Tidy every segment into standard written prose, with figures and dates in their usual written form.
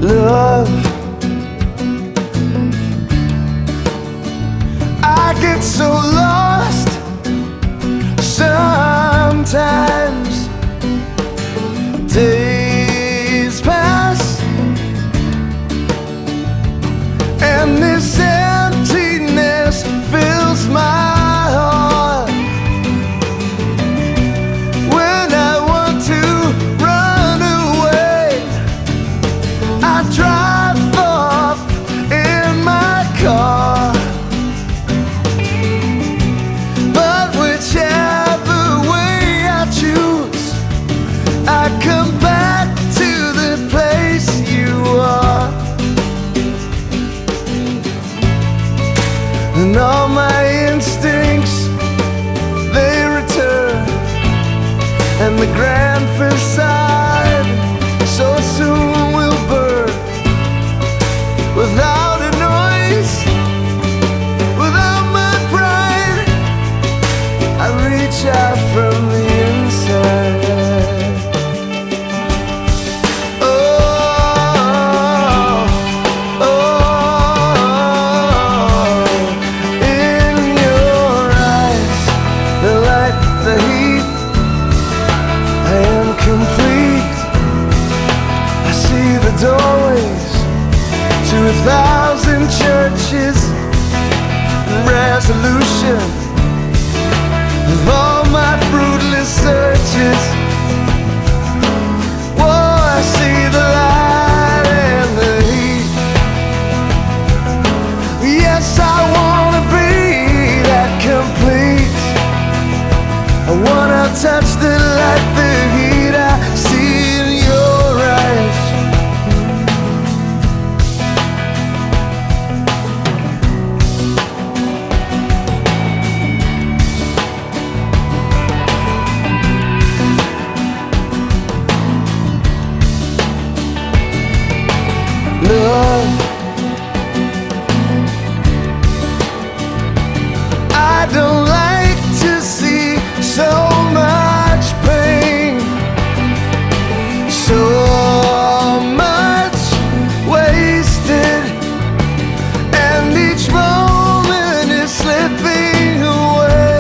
love. I get so lost sometimes. Days pass and this emptiness fills my heart. When I want to run away, I drive off in my car. But whichever way I choose, I come back to the place you are. And all my instincts, they return, and the grand facade so soon will burn. Without a noise, without my pride, I reach out from the inside. The heat, I am complete. I see the doorways to 1,000 churches, and resolution of all my fruitless searches. Whoa, I see the light and the heat. Yes, I wanna be that complete. I wanna touch the light, the heat I see in your eyes. Love, I don't like to see so much pain, so much wasted, and each moment is slipping away.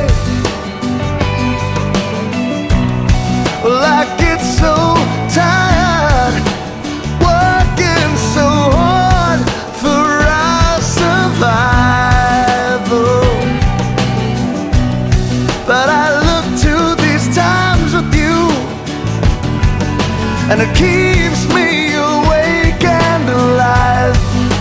Well, I get so tired working so hard for our survival, but I look to these times with you, and it keeps me awake and alive.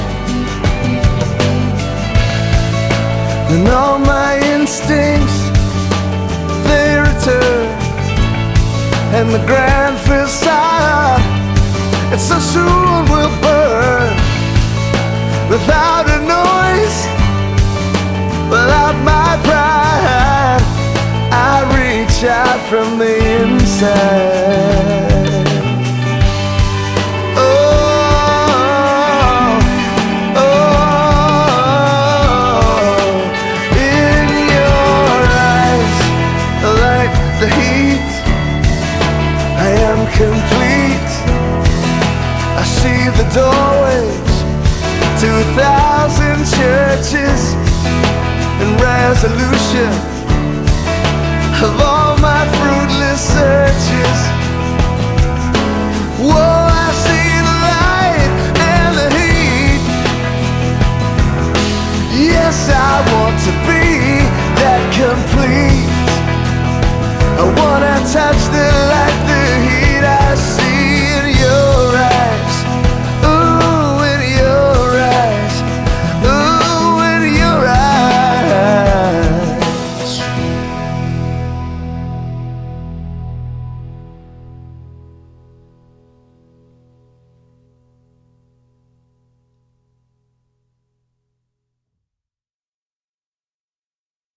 And all my instincts, they return, and the grand facade, it so soon will burn. Without a noise, without my pride, I reach out from the inside. Oh, oh, in your eyes, like the heat, I am complete. I see the doorways to 1,000 churches, and resolution of all my fruitless searches.